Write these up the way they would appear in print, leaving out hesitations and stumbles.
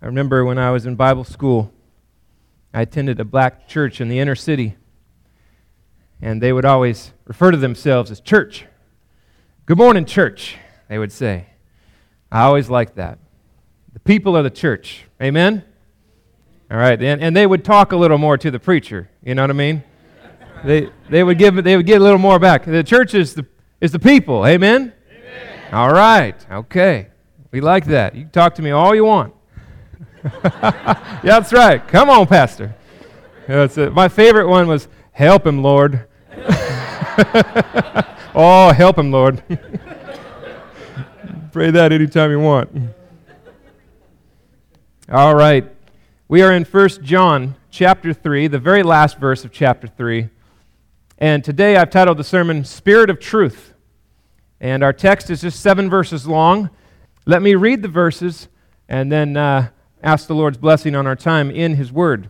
I remember when I was in Bible school, I attended a black church in the inner city, and they would always refer to themselves as church. Good morning, church, they would say. I always liked that. The people are the church. Amen? All right, and they would talk a little more to the preacher. You know what I mean? They would get a little more back. The church is the people. Amen? Amen. All right. Okay. We like that. You can talk to me all you want. Yeah, that's right. Come on, Pastor. That's it. My favorite one was, help him, Lord. Oh, help him, Lord. Pray that anytime you want. All right. We are in 1 John chapter 3, the very last verse of chapter 3. And today I've titled the sermon, Spirit of Truth. And our text is just 7 verses long. Let me read the verses and then ask the Lord's blessing on our time in His Word.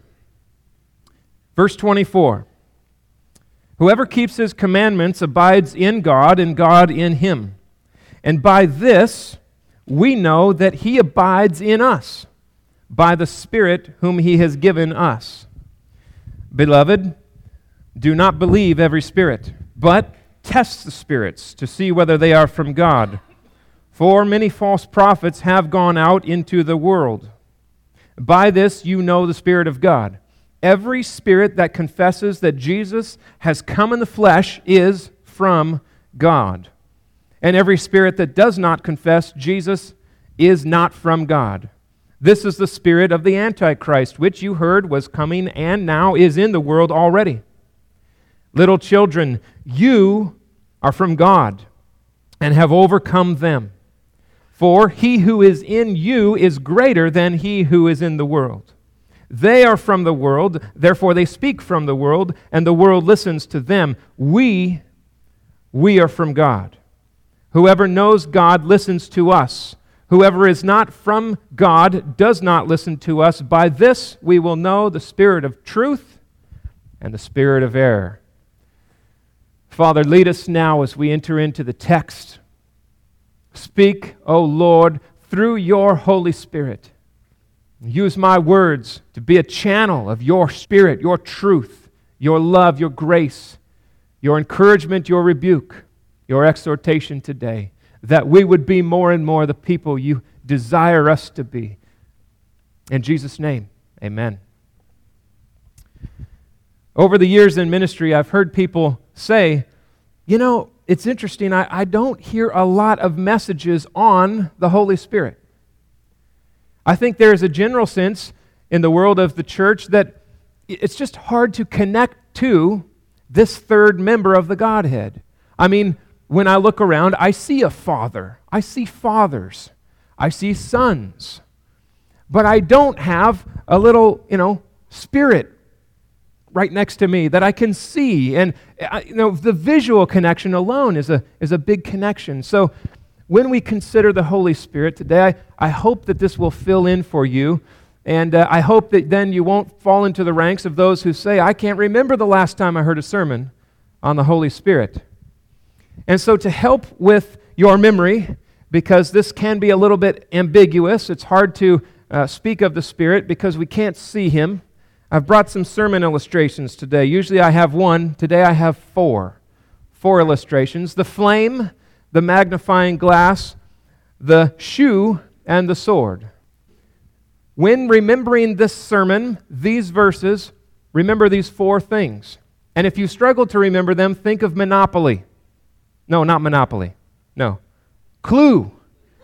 Verse 24. Whoever keeps His commandments abides in God, and God in him. And by this we know that He abides in us, by the Spirit whom He has given us. Beloved, do not believe every spirit, but test the spirits to see whether they are from God. For many false prophets have gone out into the world. By this you know the Spirit of God. Every spirit that confesses that Jesus has come in the flesh is from God. And every spirit that does not confess Jesus is not from God. This is the spirit of the Antichrist, which you heard was coming and now is in the world already. Little children, you are from God and have overcome them. For he who is in you is greater than he who is in the world. They are from the world, therefore they speak from the world, and the world listens to them. We are from God. Whoever knows God listens to us. Whoever is not from God does not listen to us. By this we will know the spirit of truth and the spirit of error. Father, lead us now as we enter into the text. Speak, O Lord, through your Holy Spirit. Use my words to be a channel of your Spirit, your truth, your love, your grace, your encouragement, your rebuke, your exhortation today, that we would be more and more the people you desire us to be. In Jesus' name, amen. Over the years in ministry, I've heard people say, you know, it's interesting, I don't hear a lot of messages on the Holy Spirit. I think there is a general sense in the world of the church that it's just hard to connect to this third member of the Godhead. I mean, when I look around, I see a father, I see fathers, I see sons, but I don't have a little, spirit right next to me that I can see. And the visual connection alone is a big connection. So when we consider the Holy Spirit today, I hope that this will fill in for you. And I hope that then you won't fall into the ranks of those who say, I can't remember the last time I heard a sermon on the Holy Spirit. And so to help with your memory, because this can be a little bit ambiguous, it's hard to speak of the Spirit because we can't see Him. I've brought some sermon illustrations today. Usually I have one. Today I have 4. 4 illustrations. The flame, the magnifying glass, the shoe, and the sword. When remembering this sermon, these verses, remember these 4 things. And if you struggle to remember them, think of Monopoly. No, not Monopoly. No. Clue.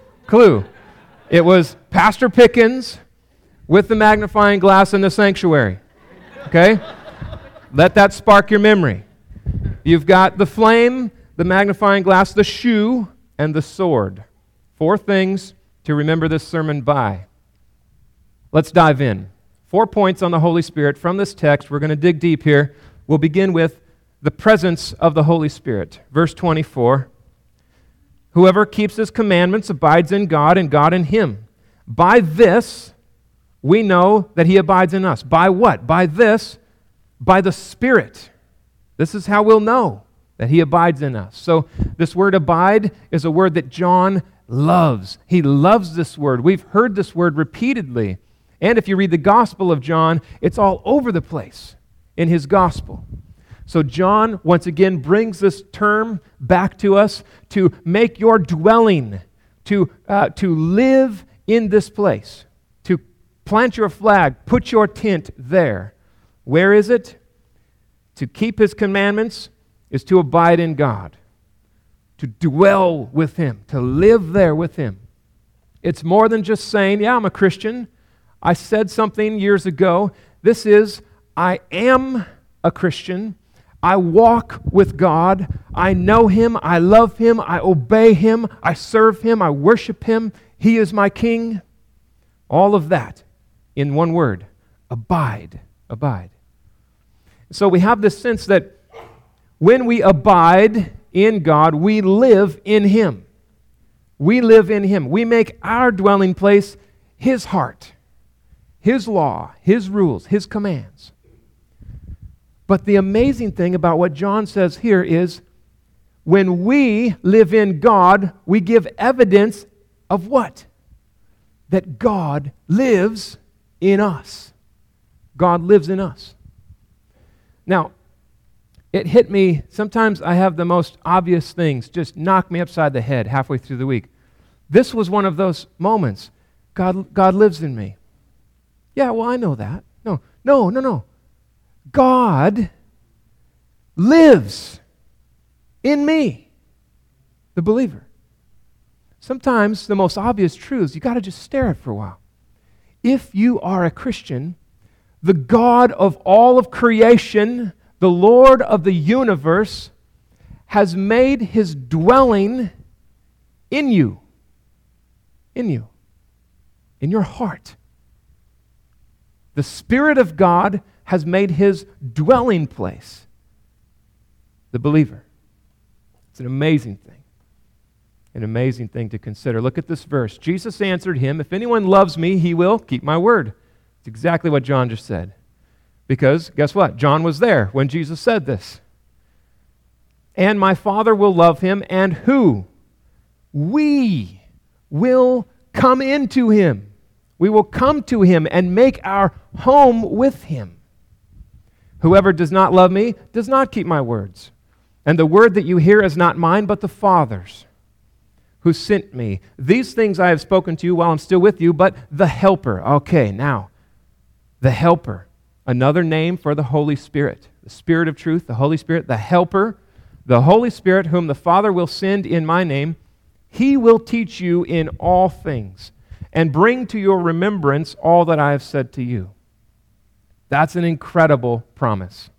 It was Pastor Pickens with the magnifying glass in the sanctuary. Okay? Let that spark your memory. You've got the flame, the magnifying glass, the shoe, and the sword. 4 things to remember this sermon by. Let's dive in. 4 points on the Holy Spirit from this text. We're going to dig deep here. We'll begin with the presence of the Holy Spirit. Verse 24. Whoever keeps His commandments abides in God, and God in him. By this we know that He abides in us. By what? By this, by the Spirit. This is how we'll know that He abides in us. So this word abide is a word that John loves. He loves this word. We've heard this word repeatedly And if you read the Gospel of John, it's all over the place in his Gospel. So John, once again, brings this term back to us, to make your dwelling, to live in this place, to plant your flag, put your tent there. Where is it? To keep his commandments is to abide in God, to dwell with him, to live there with him. It's more than just saying, yeah, I'm a Christian. I said something years ago. This is, I am a Christian. I walk with God. I know him. I love him. I obey him. I serve him. I worship him. He is my king. All of that in one word, abide, abide. So we have this sense that when we abide in God, we live in him. We live in him. We make our dwelling place his heart, his law, his rules, his commands. But the amazing thing about what John says here is when we live in God, we give evidence of what? That God lives in us. God lives in us. Now, it hit me, sometimes I have the most obvious things just knock me upside the head halfway through the week. This was one of those moments. God lives in me. Yeah, well, I know that. No. God lives in me, the believer. Sometimes the most obvious truths, you got to just stare at for a while. If you are a Christian, the God of all of creation, the Lord of the universe, has made his dwelling in you, in your heart. The Spirit of God has made his dwelling place, the believer. It's an amazing thing to consider. Look at this verse. Jesus answered him, if anyone loves me, he will keep my word. It's exactly what John just said. Because, guess what? John was there when Jesus said this. And my Father will love him, and who? We will come into him. We will come to him and make our home with him. Whoever does not love me does not keep my words. And the word that you hear is not mine, but the Father's, who sent me. These things I have spoken to you while I'm still with you, but the Helper. Okay, now, the Helper, another name for the Holy Spirit. The Spirit of truth, the Holy Spirit, the Helper, the Holy Spirit, whom the Father will send in my name. He will teach you in all things and bring to your remembrance all that I have said to you. That's an incredible promise.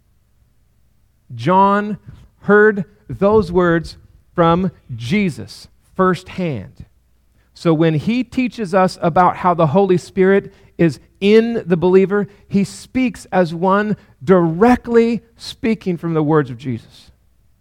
John heard those words from Jesus firsthand. So when he teaches us about how the Holy Spirit is in the believer, he speaks as one directly speaking from the words of Jesus.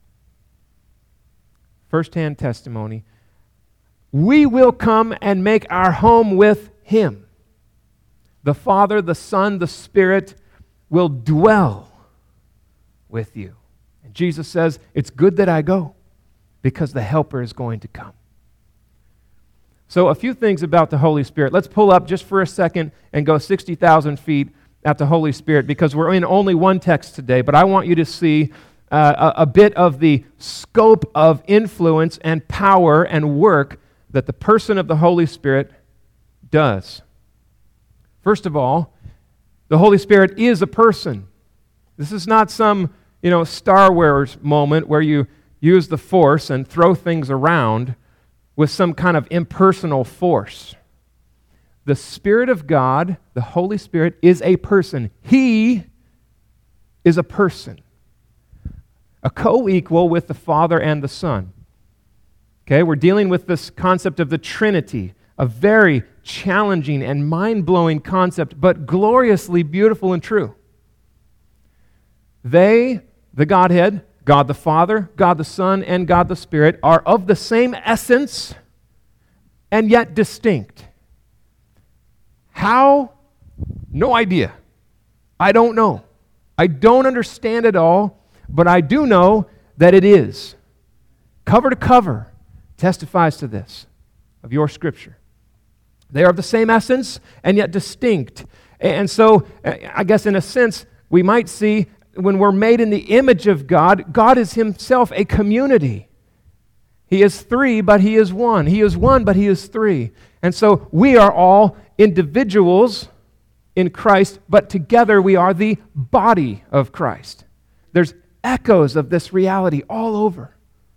Firsthand testimony. We will come and make our home with him. The Father, the Son, the Spirit will dwell with you. And Jesus says, it's good that I go because the Helper is going to come. So a few things about the Holy Spirit. Let's pull up just for a second and go 60,000 feet at the Holy Spirit because we're in only one text today, but I want you to see a bit of the scope of influence and power and work that the person of the Holy Spirit does. First of all, the Holy Spirit is a person. This is not some, Star Wars moment where you use the Force and throw things around with some kind of impersonal force. The Spirit of God, the Holy Spirit, is a person. He is a person. A co-equal with the Father and the Son. Okay, we're dealing with this concept of the Trinity, a very challenging and mind-blowing concept, but gloriously beautiful and true. They, the Godhead, God the Father, God the Son, and God the Spirit, are of the same essence and yet distinct. How? No idea. I don't know. I don't understand it all, but I do know that it is. Cover to cover testifies to this, of your Scripture. They are of the same essence and yet distinct. And so, I guess in a sense, we might see when we're made in the image of God, God is himself a community. He is three, but he is one. He is one, but he is three. And so we are all individuals in Christ, but together we are the body of Christ. There's echoes of this reality all over.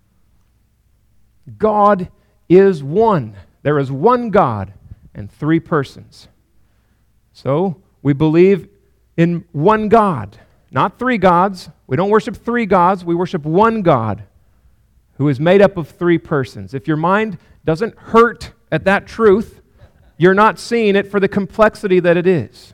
God is one. There is one God and three persons. So we believe in one God, not three gods. We don't worship three gods. We worship one God who is made up of three persons. If your mind doesn't hurt at that truth, you're not seeing it for the complexity that it is.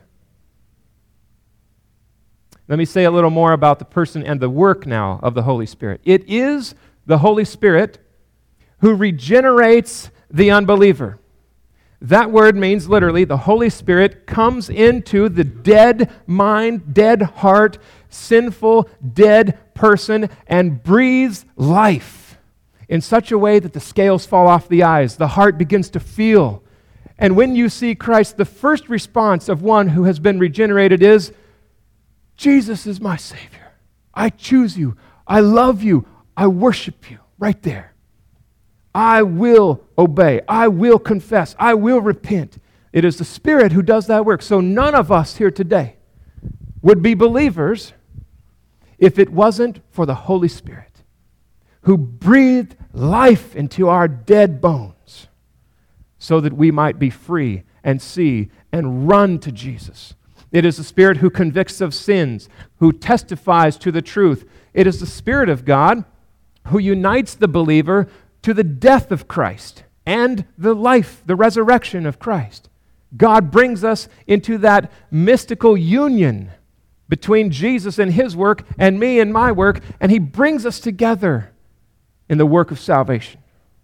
Let me say a little more about the person and the work now of the Holy Spirit. It is the Holy Spirit who regenerates the unbeliever. That word means literally the Holy Spirit comes into the dead mind, dead heart, sinful, dead person and breathes life in such a way that the scales fall off the eyes, the heart begins to feel. And when you see Christ, the first response of one who has been regenerated is, Jesus is my Savior. I choose you. I love you. I worship you. Right there. I will obey. I will confess. I will repent. It is the Spirit who does that work. So none of us here today would be believers if it wasn't for the Holy Spirit who breathed life into our dead bones so that we might be free and see and run to Jesus. It is the Spirit who convicts of sins, who testifies to the truth. It is the Spirit of God who unites the believer to the death of Christ and the life, the resurrection of Christ. God brings us into that mystical union between Jesus and his work and me and my work, and he brings us together in the work of salvation.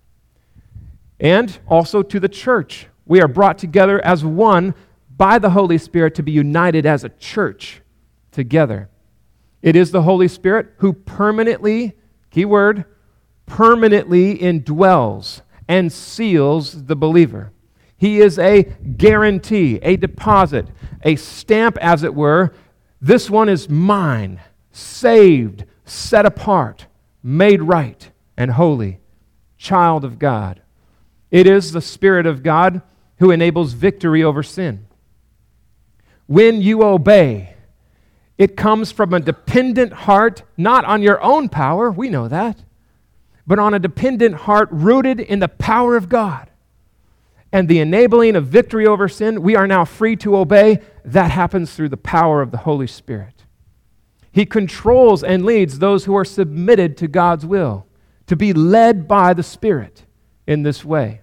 And also to the church. We are brought together as one by the Holy Spirit to be united as a church together. It is the Holy Spirit who permanently, key word, permanently indwells and seals the believer. He is a guarantee, a deposit, a stamp, as it were. This one is mine, saved, set apart, made right and holy, child of God. It is the Spirit of God who enables victory over sin. When you obey, it comes from a dependent heart, not on your own power, we know that, but on a dependent heart rooted in the power of God. And the enabling of victory over sin, we are now free to obey. That happens through the power of the Holy Spirit. He controls and leads those who are submitted to God's will, to be led by the Spirit in this way.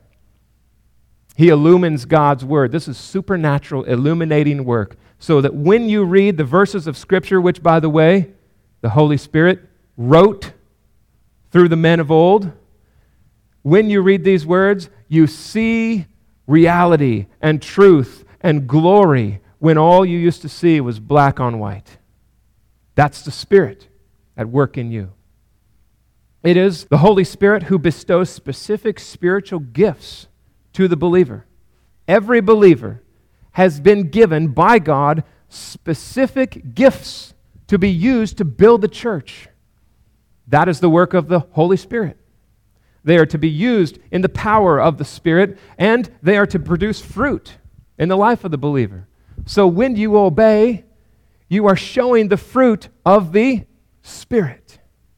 He illumines God's Word. This is supernatural illuminating work, so that when you read the verses of Scripture, which, by the way, the Holy Spirit wrote through the men of old, when you read these words, you see reality and truth and glory when all you used to see was black on white. That's the Spirit at work in you. It is the Holy Spirit who bestows specific spiritual gifts to the believer. Every believer has been given by God specific gifts to be used to build the church. That is the work of the Holy Spirit. They are to be used in the power of the Spirit, and they are to produce fruit in the life of the believer. So when you obey, you are showing the fruit of the Spirit.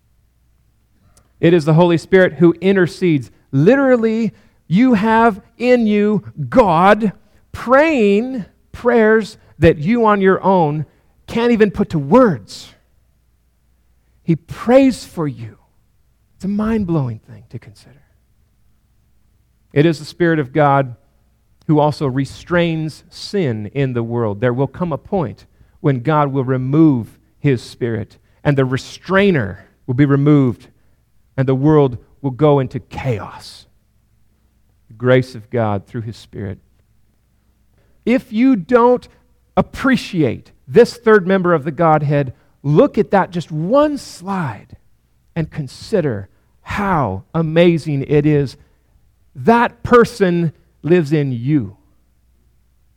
It is the Holy Spirit who intercedes. Literally, you have in you God praying prayers that you on your own can't even put to words. He prays for you. It's a mind-blowing thing to consider. It is the Spirit of God who also restrains sin in the world. There will come a point when God will remove His Spirit, and the restrainer will be removed, and the world will go into chaos. The grace of God through His Spirit. If you don't appreciate this third member of the Godhead, look at that just one slide and consider how amazing it is. That person lives in you.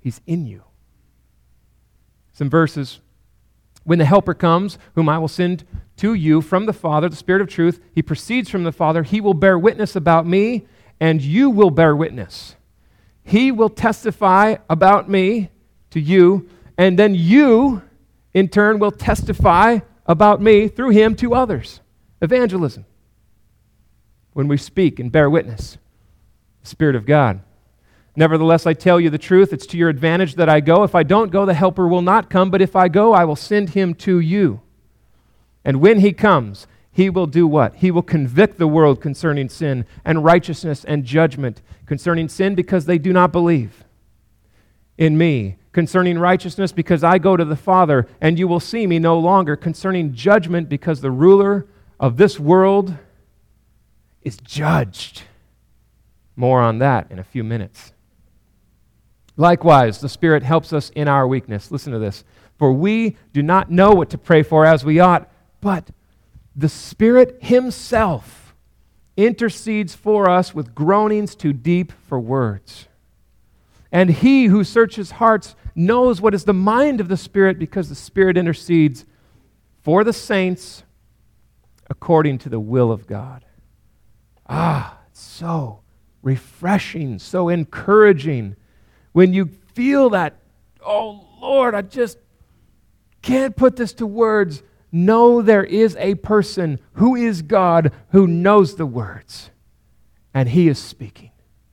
He's in you. Some verses. When the Helper comes, whom I will send to you from the Father, the Spirit of truth, He proceeds from the Father. He will bear witness about me, and you will bear witness. He will testify about me to you, and then you, in turn, will testify about me through Him to others. Evangelism. When we speak and bear witness, the Spirit of God. Nevertheless, I tell you the truth, it's to your advantage that I go. If I don't go, the Helper will not come, but if I go, I will send Him to you. And when He comes, He will do what? He will convict the world concerning sin and righteousness and judgment. Concerning sin, because they do not believe in me. Concerning righteousness, because I go to the Father, and you will see me no longer. Concerning judgment, because the ruler of this world is judged. More on that in a few minutes. Likewise, the Spirit helps us in our weakness. Listen to this. For we do not know what to pray for as we ought, but the Spirit Himself intercedes for us with groanings too deep for words. And He who searches hearts knows what is the mind of the Spirit, because the Spirit intercedes for the saints according to the will of God. It's so refreshing, so encouraging. When you feel that, oh Lord, I just can't put this to words. Know there is a person who is God who knows the words, and He is speaking.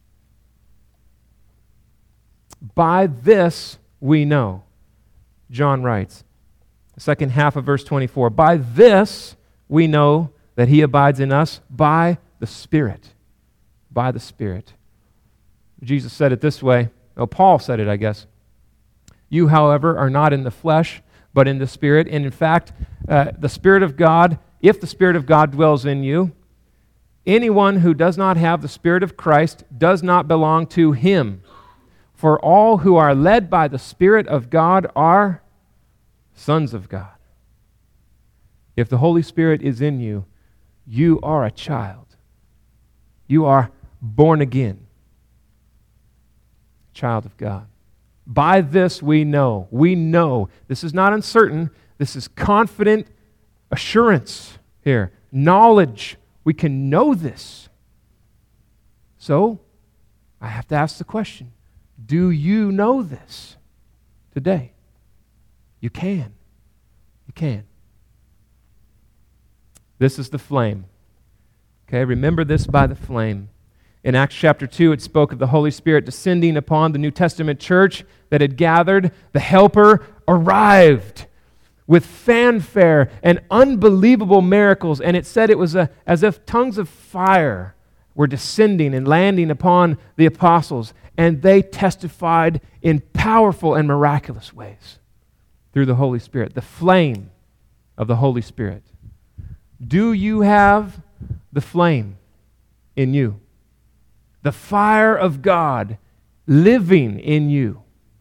By this we know, John writes, the second half of verse 24, by this we know that He abides in us by the Spirit. By the Spirit. Jesus said it this way. Paul said it, I guess. You, however, are not in the flesh, but in the Spirit. And in fact, the Spirit of God, if the Spirit of God dwells in you, anyone who does not have the Spirit of Christ does not belong to Him. For all who are led by the Spirit of God are sons of God. If the Holy Spirit is in you, you are a child. You are born again. Child of God. By this we know. We know. This is not uncertain. This is confident assurance here. Knowledge. We can know this. So, I have to ask the question, do you know this today? You can. You can. This is the flame. Okay, remember this by the flame. In Acts chapter 2, it spoke of the Holy Spirit descending upon the New Testament church that had gathered. The Helper arrived with fanfare and unbelievable miracles, and it said it was as if tongues of fire were descending and landing upon the apostles, and they testified in powerful and miraculous ways through the Holy Spirit, the flame of the Holy Spirit. Do you have the flame in you? The fire of God living in you.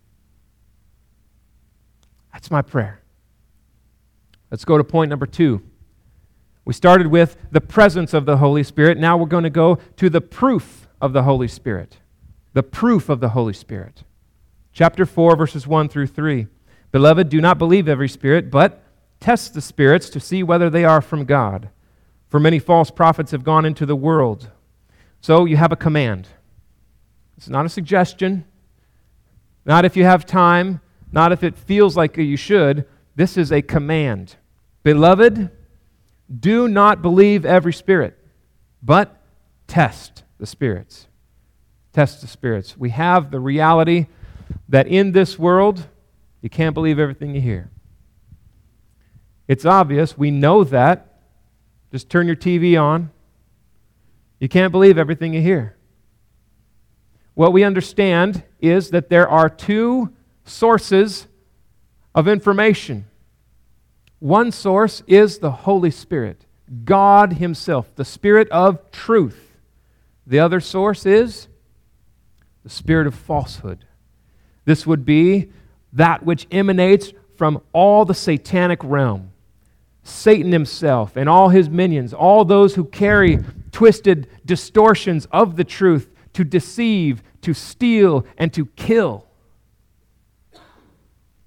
That's my prayer. Let's go to point number 2. We started with the presence of the Holy Spirit. Now we're going to go to the proof of the Holy Spirit. The proof of the Holy Spirit. Chapter 4, verses 1 through 3. Beloved, do not believe every spirit, but test the spirits to see whether they are from God. For many false prophets have gone into the world. So you have a command. It's not a suggestion. Not if you have time. Not if it feels like you should. This is a command. Beloved, do not believe every spirit, but test the spirits. Test the spirits. We have the reality that in this world, you can't believe everything you hear. It's obvious. We know that. Just turn your TV on. You can't believe everything you hear. What we understand is that there are two sources of information. One source is the Holy Spirit, God Himself, the Spirit of truth. The other source is the spirit of falsehood. This would be that which emanates from all the satanic realm. Satan himself and all his minions, all those who carry twisted distortions of the truth to deceive, to steal, and to kill.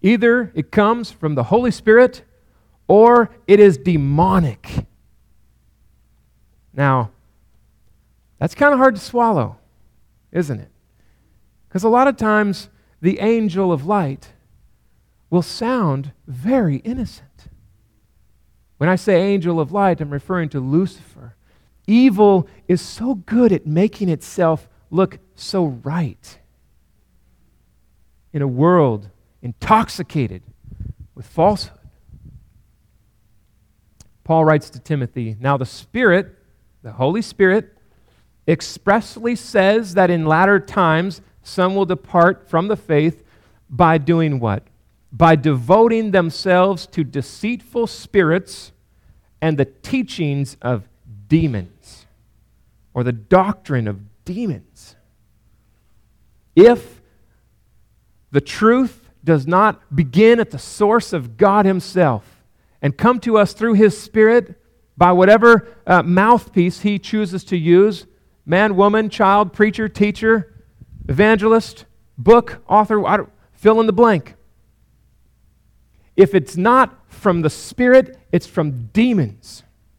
Either it comes from the Holy Spirit or it is demonic. Now, that's kind of hard to swallow, isn't it? Because a lot of times the angel of light will sound very innocent. When I say angel of light, I'm referring to Lucifer. Evil is so good at making itself look so right. In a world intoxicated with falsehood. Paul writes to Timothy, now the Spirit, the Holy Spirit, expressly says that in latter times some will depart from the faith by doing what? By devoting themselves to deceitful spirits and the teachings of demons, or the doctrine of demons. If the truth does not begin at the source of God Himself and come to us through His Spirit by whatever mouthpiece He chooses to use, man, woman, child, preacher, teacher, evangelist, book, author, fill in the blank. If it's not from the Spirit, it's from demons.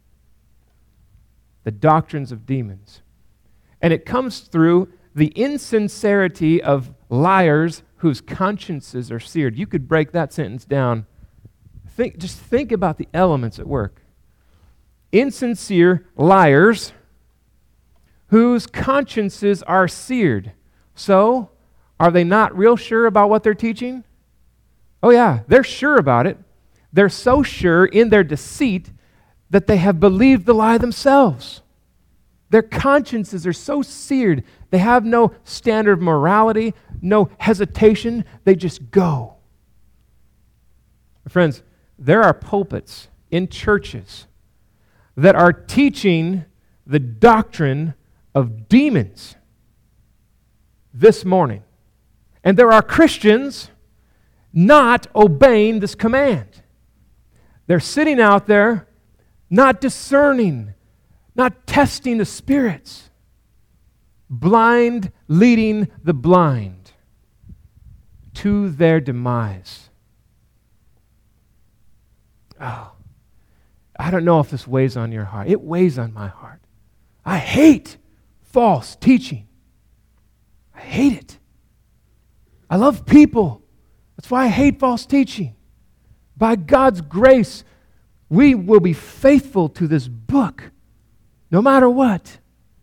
The doctrines of demons. And it comes through the insincerity of liars whose consciences are seared. You could break that sentence down. Just think about the elements at work. Insincere liars whose consciences are seared. So, are they not real sure about what they're teaching? Oh yeah, they're sure about it. They're so sure in their deceit that they have believed the lie themselves. Their consciences are so seared, they have no standard of morality, no hesitation, they just go. Friends, there are pulpits in churches that are teaching the doctrine of demons this morning. And there are Christians not obeying this command. They're sitting out there not discerning, not testing the spirits, blind leading the blind to their demise. Oh, I don't know if this weighs on your heart. It weighs on my heart. I hate false teaching. I hate it. I love people. That's why I hate false teaching. By God's grace, we will be faithful to this book, no matter what.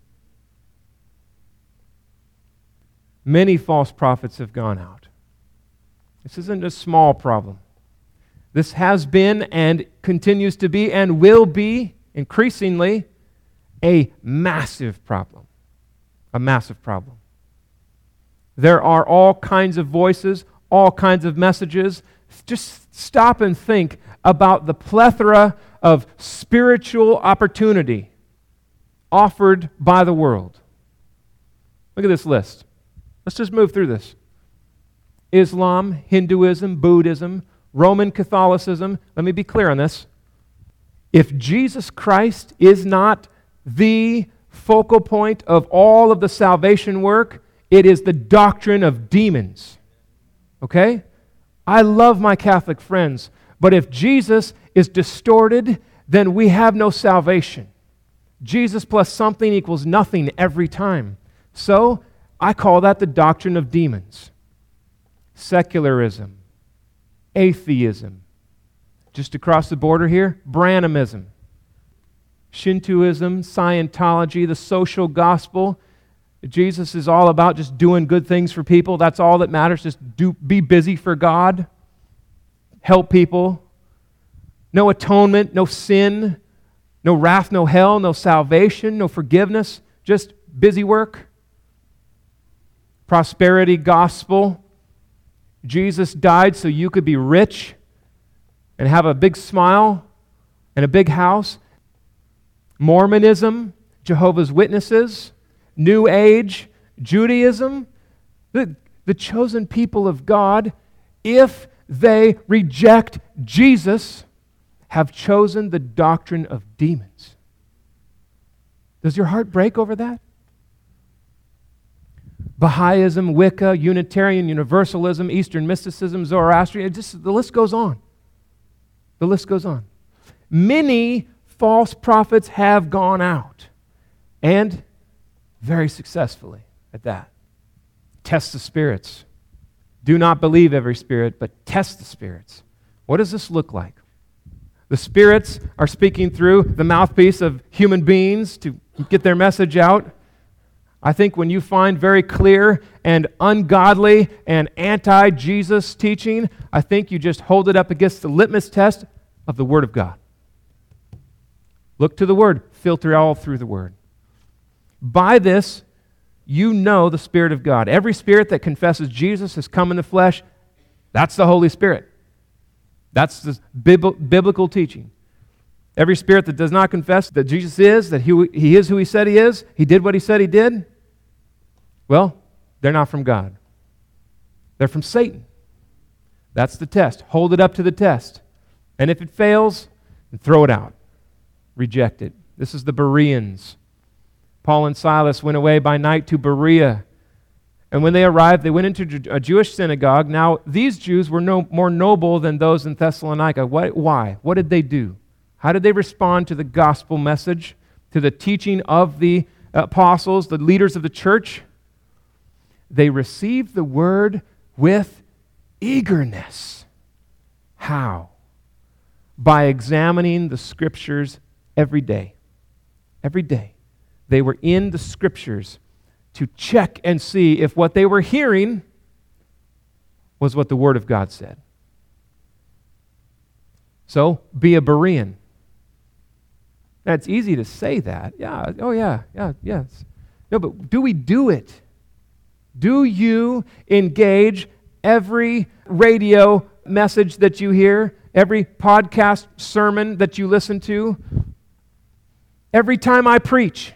Many false prophets have gone out. This isn't a small problem. This has been and continues to be and will be increasingly a massive problem. A massive problem. There are all kinds of voices, all kinds of messages. Just stop and think about the plethora of spiritual opportunity offered by the world. Look at this list. Let's just move through this. Islam, Hinduism, Buddhism, Roman Catholicism. Let me be clear on this. If Jesus Christ is not the focal point of all of the salvation work, it is the doctrine of demons. Okay? I love my Catholic friends, but if Jesus is distorted, then we have no salvation. Jesus plus something equals nothing every time. So, I call that the doctrine of demons. Secularism, atheism. Just across the border here, Branhamism. Shintoism, Scientology, the social gospel. Jesus is all about just doing good things for people. That's all that matters. Just be busy for God. Help people. No atonement, no sin, no wrath, no hell, no salvation, no forgiveness. Just busy work. Prosperity gospel. Jesus died so you could be rich and have a big smile and a big house. Mormonism, Jehovah's Witnesses, New Age, Judaism, the chosen people of God, if they reject Jesus, have chosen the doctrine of demons. Does your heart break over that? Baha'ism, Wicca, Unitarian Universalism, Eastern mysticism, Zoroastrian, the list goes on. The list goes on. Many false prophets have gone out, and very successfully at that. Test the spirits. Do not believe every spirit, but test the spirits. What does this look like? The spirits are speaking through the mouthpiece of human beings to get their message out. I think when you find very clear and ungodly and anti-Jesus teaching, I think you just hold it up against the litmus test of the Word of God. Look to the Word. Filter all through the Word. By this, you know the Spirit of God. Every spirit that confesses Jesus has come in the flesh, that's the Holy Spirit. That's the biblical teaching. Every spirit that does not confess that Jesus is, that He is who He said He is, He did what He said He did, well, they're not from God. They're from Satan. That's the test. Hold it up to the test. And if it fails, then throw it out. Reject it. This is the Bereans. Paul and Silas went away by night to Berea. And when they arrived, they went into a Jewish synagogue. Now, these Jews were no more noble than those in Thessalonica. Why? What did they do? How did they respond to the gospel message, to the teaching of the apostles, the leaders of the church? They received the word with eagerness. How? By examining the Scriptures every day. Every day. They were in the Scriptures to check and see if what they were hearing was what the Word of God said. So, be a Berean. Now, it's easy to say that. Yes. No, but do we do it? Do you engage every radio message that you hear, every podcast sermon that you listen to, every time I preach?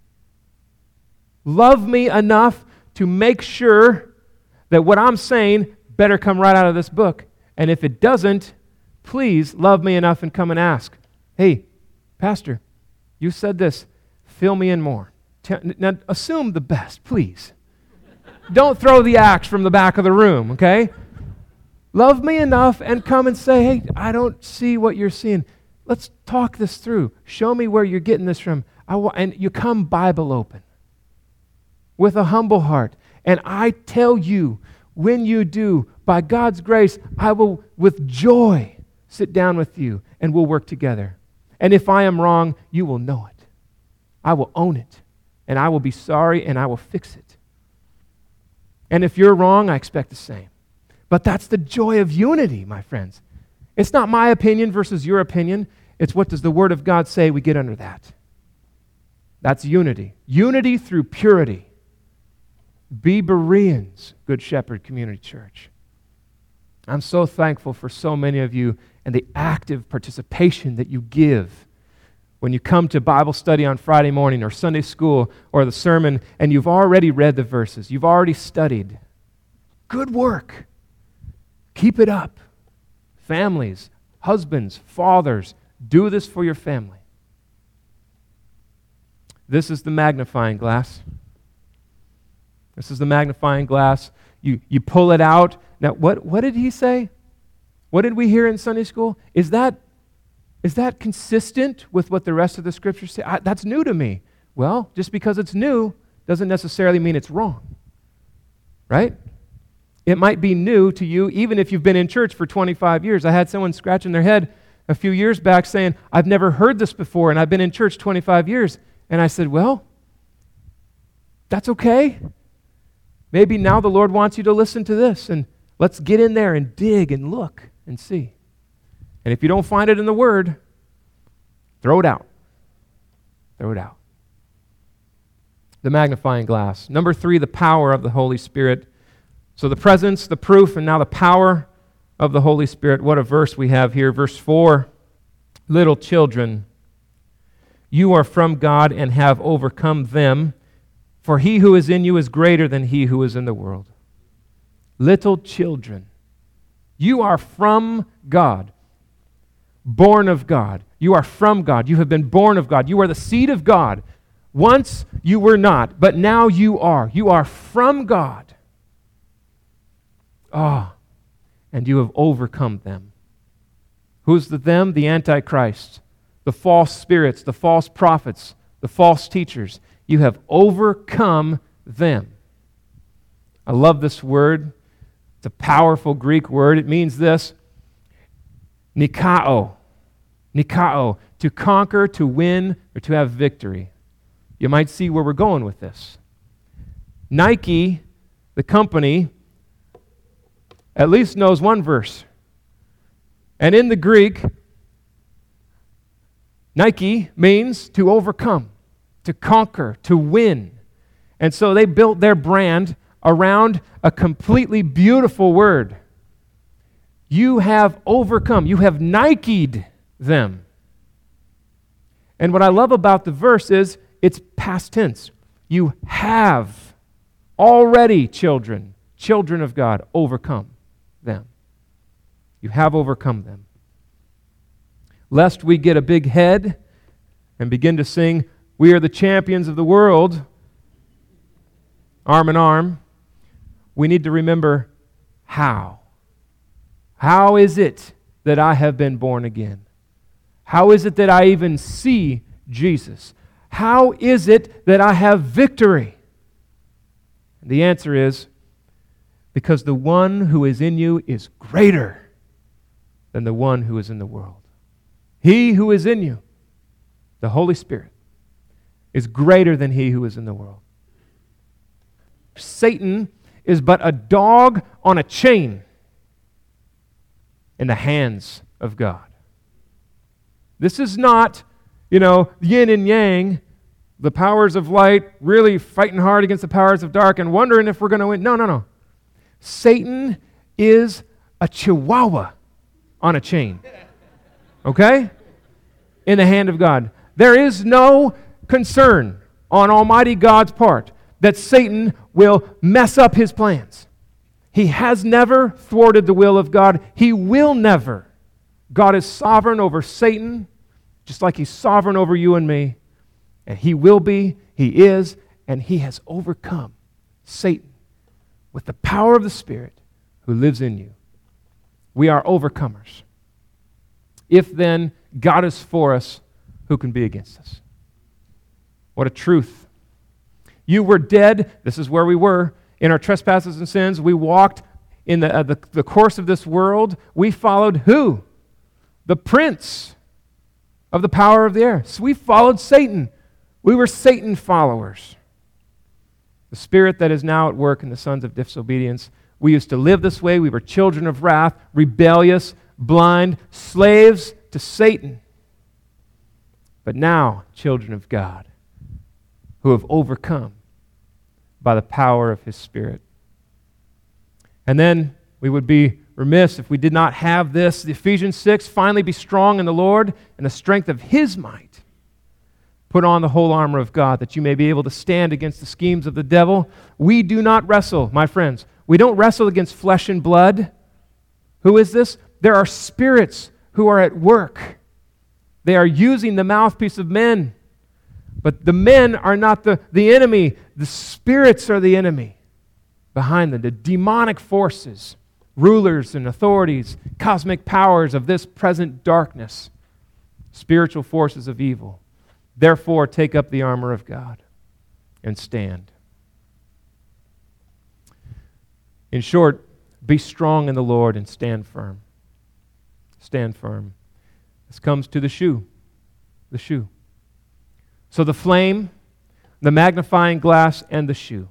Love me enough to make sure that what I'm saying better come right out of this book. And if it doesn't, please love me enough and come and ask, hey, Pastor, you said this. Fill me in more. Now, assume the best, please. Don't throw the axe from the back of the room, okay? Love me enough and come and say, hey, I don't see what you're seeing. Let's talk this through. Show me where you're getting this from. And you come Bible open with a humble heart. And I tell you, when you do, by God's grace, I will with joy sit down with you and we'll work together. And if I am wrong, you will know it. I will own it. And I will be sorry and I will fix it. And if you're wrong, I expect the same. But that's the joy of unity, my friends. It's not my opinion versus your opinion. It's what does the Word of God say, we get under that. That's unity. Unity through purity. Be Bereans, Good Shepherd Community Church. I'm so thankful for so many of you and the active participation that you give when you come to Bible study on Friday morning or Sunday school or the sermon and you've already read the verses. You've already studied. Good work. Keep it up. Families, husbands, fathers, do this for your family. This is the magnifying glass. This is the magnifying glass. You pull it out. Now, what did he say? What did we hear in Sunday school? Is that consistent with what the rest of the Scriptures say? That's new to me. Well, just because it's new doesn't necessarily mean it's wrong. Right? It might be new to you even if you've been in church for 25 years. I had someone scratching their head a few years back saying, I've never heard this before and I've been in church 25 years. And I said, well, that's okay. Maybe now the Lord wants you to listen to this and let's get in there and dig and look and see. And if you don't find it in the Word, throw it out. Throw it out. The magnifying glass. Number 3, the power of the Holy Spirit. So the presence, the proof, and now the power of the Holy Spirit. What a verse we have here. Verse 4, little children, you are from God and have overcome them, for he who is in you is greater than he who is in the world. Little children, you are from God, born of God. You are from God. You have been born of God. You are the seed of God. Once you were not, but now you are. You are from God. And you have overcome them. Who's the them? The Antichrist, the false spirits, the false prophets, the false teachers. You have overcome them. I love this word. It's a powerful Greek word. It means this: nikao. Nikao, to conquer, to win, or to have victory. You might see where we're going with this. Nike, the company, at least knows one verse. And in the Greek, Nike means to overcome, to conquer, to win. And so they built their brand around a completely beautiful word. You have overcome. You have Nike'd them. And what I love about the verse is it's past tense. You have already, children of God, overcome them. You have overcome them. Lest we get a big head and begin to sing, "We are the champions of the world," arm in arm, we need to remember how. How is it that I have been born again? How is it that I even see Jesus? How is it that I have victory? And the answer is, because the one who is in you is greater than the one who is in the world. He who is in you, the Holy Spirit, is greater than he who is in the world. Satan is but a dog on a chain in the hands of God. This is not, yin and yang, the powers of light really fighting hard against the powers of dark and wondering if we're going to win. No. Satan is a chihuahua on a chain. Okay? In the hand of God. There is no concern on Almighty God's part that Satan will mess up his plans. He has never thwarted the will of God. He will never. God is sovereign over Satan, just like he's sovereign over you and me. And he will be, he is, and he has overcome Satan with the power of the Spirit who lives in you. We are overcomers. If then God is for us, who can be against us? What a truth. You were dead, this is where we were, in our trespasses and sins. We walked in the course of this world. We followed who? The prince of the power of the air. So we followed Satan. We were Satan followers. The spirit that is now at work in the sons of disobedience. We used to live this way. We were children of wrath, rebellious, blind, slaves to Satan. But now, children of God, who have overcome by the power of His Spirit. And then we would be remiss if we did not have this. The Ephesians 6, finally be strong in the Lord and the strength of His might. Put on the whole armor of God that you may be able to stand against the schemes of the devil. We do not wrestle, my friends. We don't wrestle against flesh and blood. Who is this? There are spirits who are at work. They are using the mouthpiece of men. But the men are not the enemy. The spirits are the enemy behind them. The demonic forces, rulers and authorities, cosmic powers of this present darkness, spiritual forces of evil. Therefore, take up the armor of God and stand. In short, be strong in the Lord and stand firm. Stand firm. This comes to the shoe. The shoe. So the flame, the magnifying glass, and the shoe.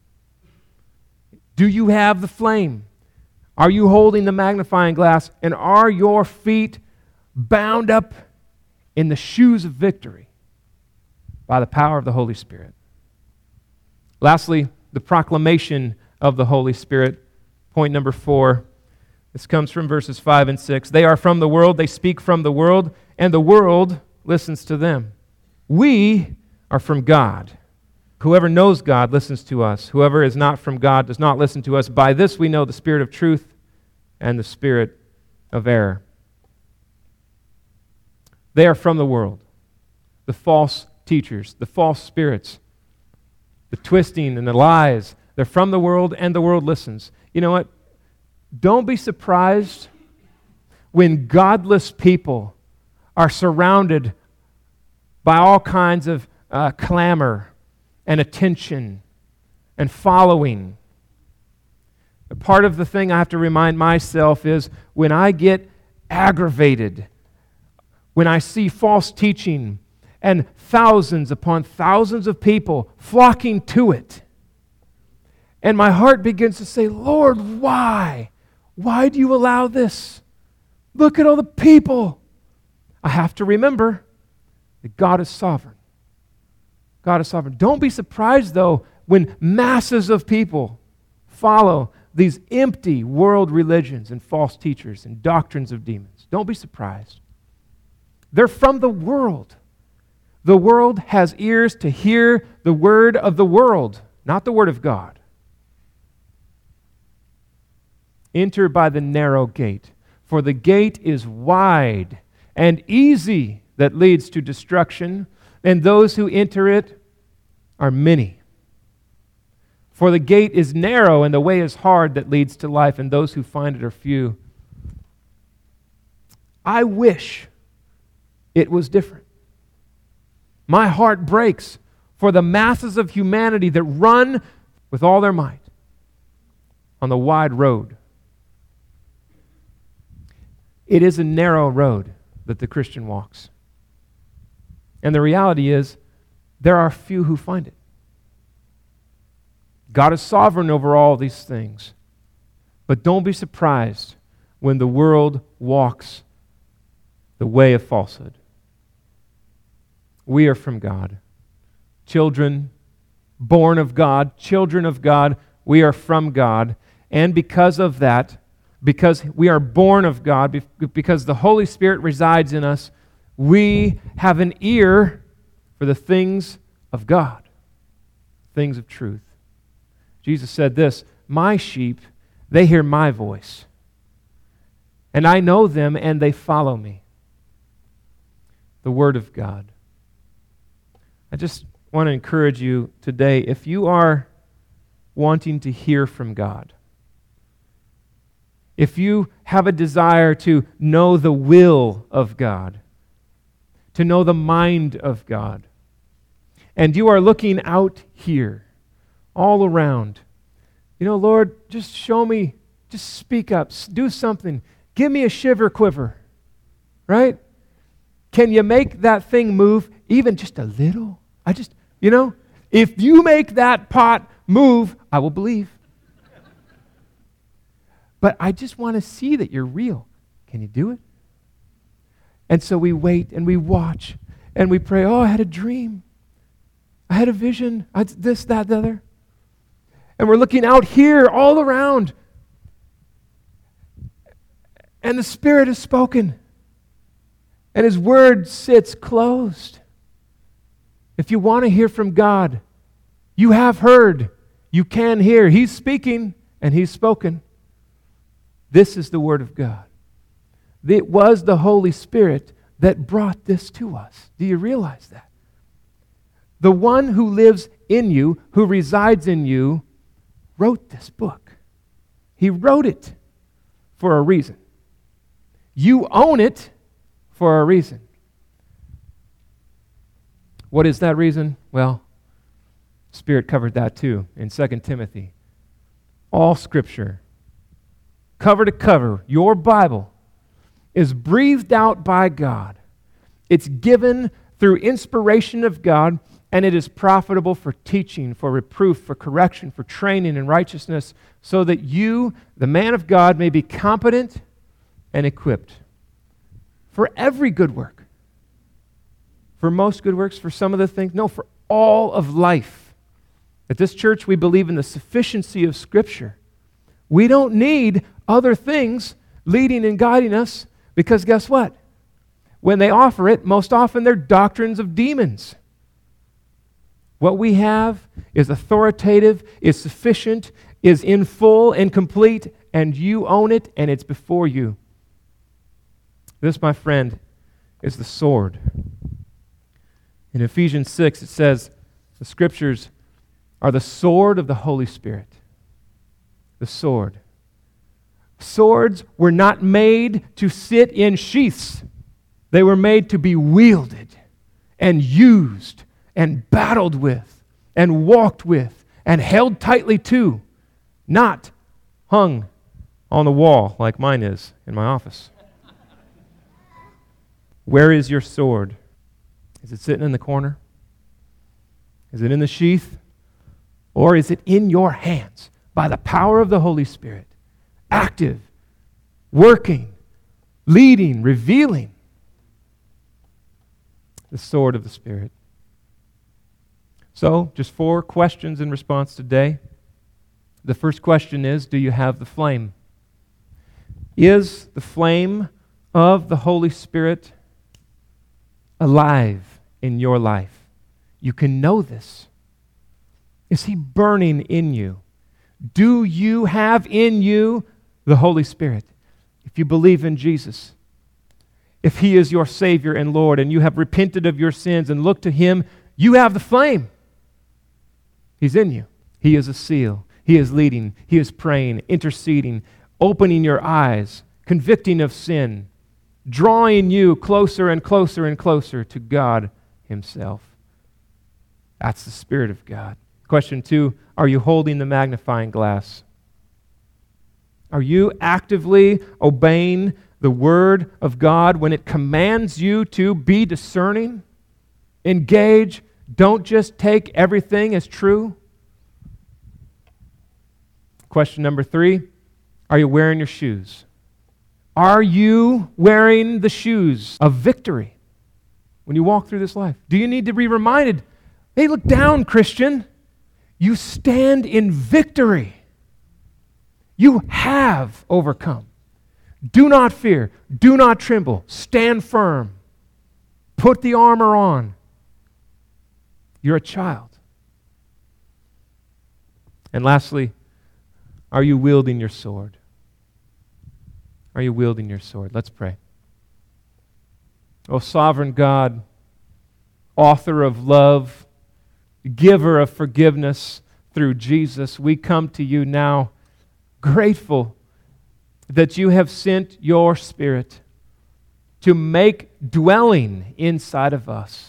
Do you have the flame? Are you holding the magnifying glass? And are your feet bound up in the shoes of victory by the power of the Holy Spirit? Lastly, the proclamation of the Holy Spirit. Point number 4. This comes from verses 5 and 6. They are from the world, they speak from the world, and the world listens to them. We are from God. Whoever knows God listens to us. Whoever is not from God does not listen to us. By this we know the spirit of truth and the spirit of error. They are from the world. The false teachers, the false spirits, the twisting and the lies. They're from the world, and the world listens. You know what? Don't be surprised when godless people are surrounded by all kinds of clamor and attention and following. Part of the thing I have to remind myself is when I get aggravated, when I see false teaching and thousands upon thousands of people flocking to it, and my heart begins to say, Lord, why? Why do you allow this? Look at all the people. I have to remember that God is sovereign. God is sovereign. Don't be surprised, though, when masses of people follow these empty world religions and false teachers and doctrines of demons. Don't be surprised. They're from the world. The world has ears to hear the word of the world, not the word of God. Enter by the narrow gate, for the gate is wide and easy that leads to destruction, and those who enter it are many. For the gate is narrow and the way is hard that leads to life, and those who find it are few. I wish it was different. My heart breaks for the masses of humanity that run with all their might on the wide road. It is a narrow road that the Christian walks. And the reality is, there are few who find it. God is sovereign over all these things. But don't be surprised when the world walks the way of falsehood. We are from God. Children born of God, children of God, we are from God. And because of that, because we are born of God, because the Holy Spirit resides in us, we have an ear for the things of God, things of truth. Jesus said this, my sheep, they hear my voice, and I know them, and they follow me. The Word of God. I just want to encourage you today, if you are wanting to hear from God, if you have a desire to know the will of God, to know the mind of God, and you are looking out here, all around, you know, Lord, just show me, just speak up, do something, give me a shiver quiver, right? Can you make that thing move even just a little? If you make that pot move, I will believe. But I just want to see that you're real. Can you do it? And so we wait and we watch and we pray, oh, I had a dream. I had a vision. This, that, the other. And we're looking out here all around. And the Spirit has spoken. And His Word sits closed. If you want to hear from God, you have heard, you can hear. He's speaking and He's spoken. This is the Word of God. It was the Holy Spirit that brought this to us. Do you realize that? The one who lives in you, who resides in you, wrote this book. He wrote it for a reason. You own it for a reason. What is that reason? Well, Spirit covered that too in 2 Timothy. All Scripture, cover to cover, your Bible, is breathed out by God. It's given through inspiration of God, and it is profitable for teaching, for reproof, for correction, for training in righteousness, so that you, the man of God, may be competent and equipped for every good work. For most good works, for some of the things, no, for all of life. At this church, we believe in the sufficiency of Scripture. We don't need other things leading and guiding us, because guess what? When they offer it, most often they're doctrines of demons. What we have is authoritative, is sufficient, is in full and complete, and you own it, and it's before you. This, my friend, is the sword. In Ephesians 6, it says, the Scriptures are the sword of the Holy Spirit. The sword. Swords were not made to sit in sheaths. They were made to be wielded and used and battled with and walked with and held tightly to, not hung on the wall like mine is in my office. Where is your sword? Is it sitting in the corner? Is it in the sheath? Or is it in your hands by the power of the Holy Spirit? Active, working, leading, revealing. The sword of the Spirit. So, just 4 questions in response today. The first question is, do you have the flame? Is the flame of the Holy Spirit alive in your life? You can know this. Is He burning in you? Do you have in you the Holy Spirit? If you believe in Jesus, if He is your Savior and Lord, and you have repented of your sins and looked to Him, you have the flame. He's in you. He is a seal. He is leading. He is praying, interceding, opening your eyes, convicting of sin, drawing you closer and closer and closer to God Himself. That's the Spirit of God. Question 2, are you holding the magnifying glass? Are you actively obeying the Word of God when it commands you to be discerning? Engage. Don't just take everything as true. Question number 3, are you wearing your shoes? Are you wearing the shoes of victory when you walk through this life? Do you need to be reminded, hey, look down, Christian. You stand in victory. You have overcome. Do not fear. Do not tremble. Stand firm. Put the armor on. You're a child. And lastly, are you wielding your sword? Are you wielding your sword? Let's pray. O sovereign God, author of love, giver of forgiveness through Jesus, we come to you now grateful that you have sent your Spirit to make dwelling inside of us.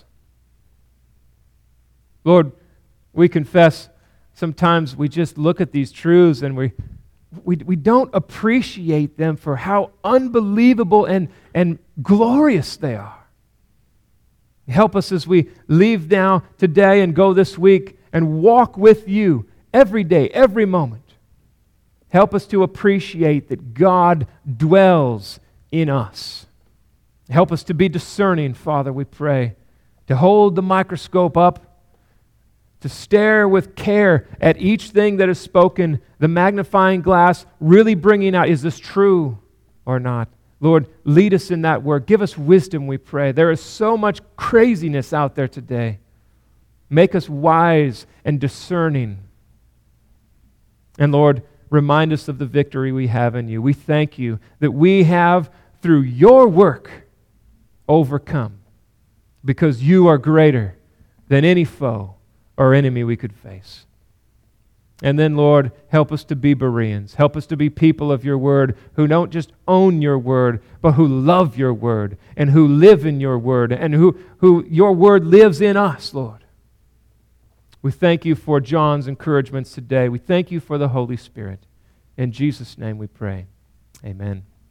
Lord, we confess sometimes we just look at these truths and we don't appreciate them for how unbelievable and glorious they are. Help us as we leave now today and go this week and walk with you every day, every moment. Help us to appreciate that God dwells in us. Help us to be discerning, Father, we pray, to hold the microscope up, to stare with care at each thing that is spoken, the magnifying glass really bringing out, is this true or not? Lord, lead us in that word. Give us wisdom, we pray. There is so much craziness out there today. Make us wise and discerning. And Lord, remind us of the victory we have in you. We thank you that we have, through your work, overcome, because you are greater than any foe or enemy we could face. And then, Lord, help us to be Bereans. Help us to be people of your word who don't just own your word, but who love your word and who live in your word and who your word lives in us, Lord. We thank you for John's encouragements today. We thank you for the Holy Spirit. In Jesus' name we pray. Amen.